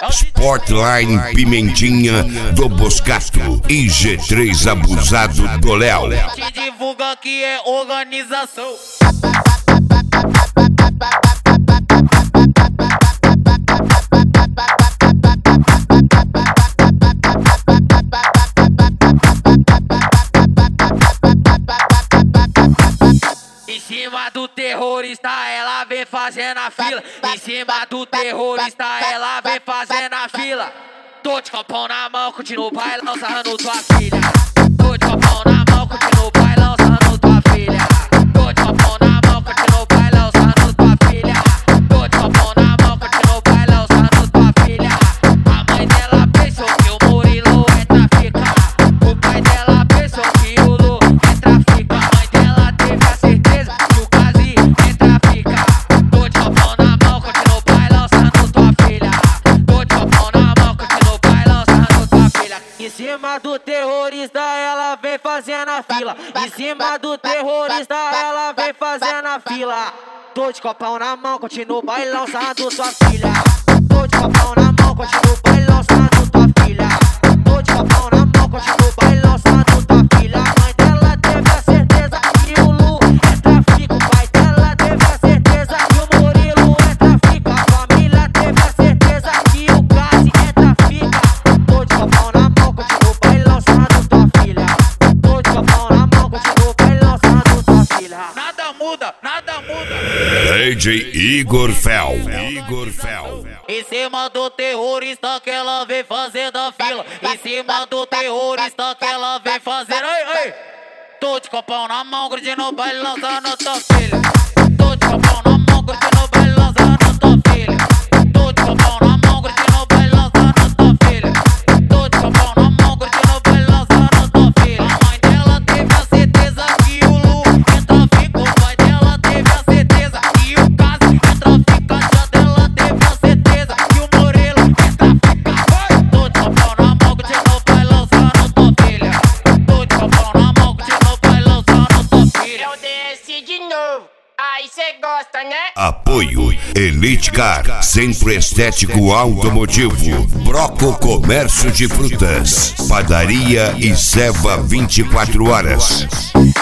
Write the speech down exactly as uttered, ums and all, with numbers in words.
Sportline Pimentinha do Boscato e G três Abusado do Léo. Te divulga que é organização. Em cima do terrorista, ela vem fazendo a fila. Em cima do terrorista, ela vem fazendo a fila. Tô de copão na mão, continuo bailando, sarrando tua filha. Tô de copão na mão, continuo bailando, sarrando tua filha. Tô de copão na mão, continuo bailando, sarrando tua filha. Tô de copão na mão, continuo bailando, sarrando tua filha. A mãe dela pensou que o Murilo é traficar. O pai dela pensou que o Lu é traficar. A mãe dela teve a certeza que o Kazi é traficar. Tô de copão na mão, continuo bailando, sarrando tua filha. Tô de copão na mão, continuo bailando, sarrando tua filha. Em cima do terrorista, ela vem fazendo a fila. Em cima do terrorista, ela vem fazendo a fila. Tô de copão na mão, continuo bailando, sarrando tua filha. Tô de copão na mão, continuo bailando, sarrando tua filha. Tô de copão na mão, continuo bailando, sarrando tua filha. A mãe dela teve a certeza que o Lu é trafico. O pai dela teve a certeza que o Murilo é trafico. A família teve a certeza que o Kazi é trafica. Tô de copão na mão, continuo bailando, sarrando tua filha. Tô de copão na mão, continuo bailando, sarrando tua filha. Nada muda, nada muda. D J Igor Fel. Igor Fel. Em cima do terrorista que ela vem fazendo a fila. Em cima do terrorista que ela vem fazendo. Ei, ei. Tô de copão na mão, curtindo baile, lançando tua filha. Tô de copão na mão, curtindo baile, lançando tua filha. Tô de copão na mão, curtindo baile, lançando tua filha. Tô de copão na mão, curtindo baile, lançando tua filha. A mãe dela teve a certeza que o Lu é trafico. O pai dela teve a certeza que o Kazi é traficante. A dela teve a certeza que o Murilo é traficante. Tô de copão na mão, curtindo baile, lançando tua filha. Tô de copão na mão, curtindo baile, lançando tua filha. Eu desci de novo, aí cê gosta, né? Apoio Elite Car, Centro Estético Automotivo, Broco Comércio de Frutas, Padaria e Ceva vinte e quatro horas.